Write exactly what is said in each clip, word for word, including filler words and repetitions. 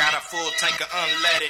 got a full tank of unleaded.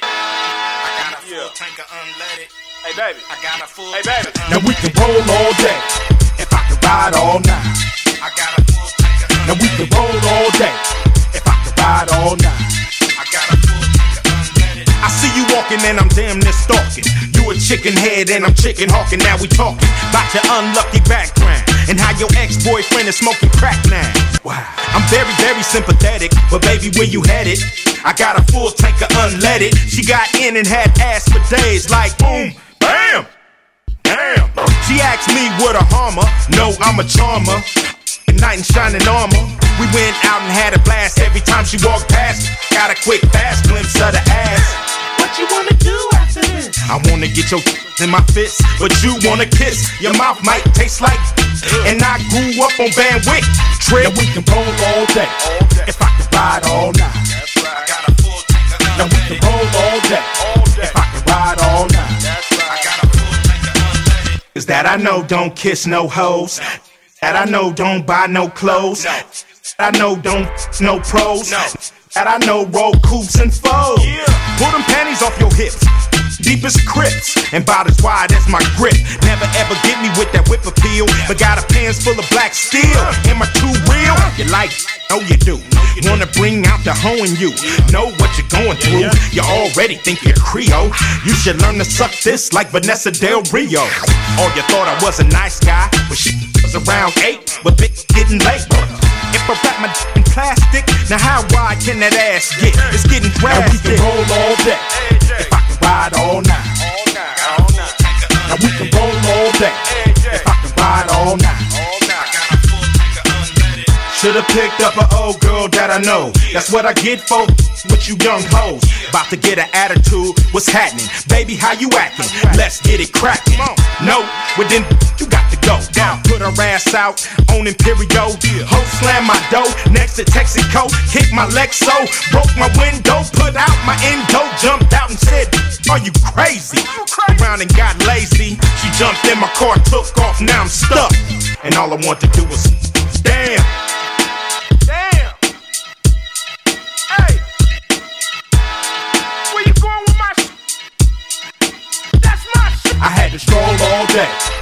I got a full yeah. tank of unleaded. Hey baby, I got a full hey tank baby. of unleaded. Now we can roll all day if I can ride all night. I got a full tank of unleaded. Now we can roll all day if I can ride all night. I got a full tank of unleaded. I see you walking and I'm damn near stalking. You a chicken head and I'm chicken hawking. Now we talking about your unlucky background and how your ex-boyfriend is smoking crack now. Wow, I'm very, very sympathetic, but baby, where you headed? I got a full tank of unleaded. She got in and had ass for days, like boom, bam, damn. She asked me what a harmer. No, I'm a charmer. Knight in shining armor. We went out and had a blast. Every time she walked past, got a quick fast glimpse of the ass. What you wanna do after this? I wanna get your in my fist, but you wanna kiss. Your mouth might taste like. And I grew up on Van Wyck. Trail, we can roll all day, all day. If I can ride all night. That's right. I got a full tank of unleaded. Now we can roll all day, all day. If I can ride all night. That's right. I got a full tank of unleaded. Cause that I know don't kiss no hoes. That I know don't buy no clothes. No. That I know don't no pros. No. That I know roll coops and foes. Yeah. Pull them panties off your hips. Deepest crips and about as wide as my grip. Never ever get me with that whip appeal, but got a pants full of black steel. Am I too real? You like? No, you do. Wanna bring out the hoe in you. Know what you're going through. You already think you're Creole. You should learn to suck this like Vanessa Del Rio. Oh, you thought I was a nice guy, but she was around eight, but bitch getting late. If I wrap my d- in plastic, now how wide can that ass get? It's getting drastic. Now we can roll all day, if I can ride all night. All night. All night. Now we can roll all day, if I can ride all night. All night. I got a full tank of unleaded. Should've picked up an old girl that I know. That's what I get for with you young hoes. About to get an attitude, what's happening? Baby, how you acting? Let's get it cracking. No, well then you got to go. Down, put her ass out on Imperio. Ho slam my dough next to Texaco. Kick my Lexo, broke my window, put out my endo, jumped out and said, are you crazy? Around and got lazy. She jumped in my car, took off, now I'm stuck. And all I want to do is damn. Damn. Hey. Where you going with my shit? That's my shit. I had to stroll all day